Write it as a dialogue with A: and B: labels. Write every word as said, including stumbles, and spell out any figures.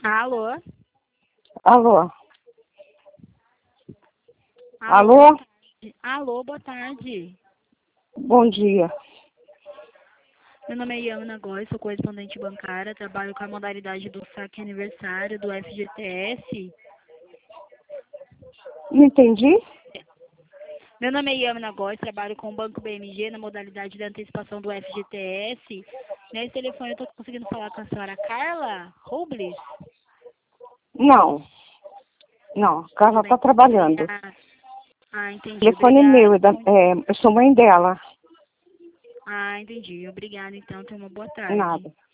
A: Alô?
B: Alô?
A: Alô?
B: Alô?
A: Boa tarde. Alô, boa tarde.
B: Bom dia.
A: Meu nome é Iana Góes, sou correspondente bancária, trabalho com a modalidade do saque aniversário do F G T S.
B: Não entendi?
A: Meu nome é Iana Góes, trabalho com o Banco B M G na modalidade da antecipação do F G T S. Nesse telefone eu estou conseguindo falar com a senhora Carla Robles?
B: Não. Não, a Carla
A: Tudo bem?
B: está trabalhando.
A: Ah, ah, entendi.
B: O telefone é
A: Obrigada.
B: meu, é da- é, eu sou mãe dela.
A: Ah, entendi. Obrigada, então. Tenha uma boa tarde.
B: Nada.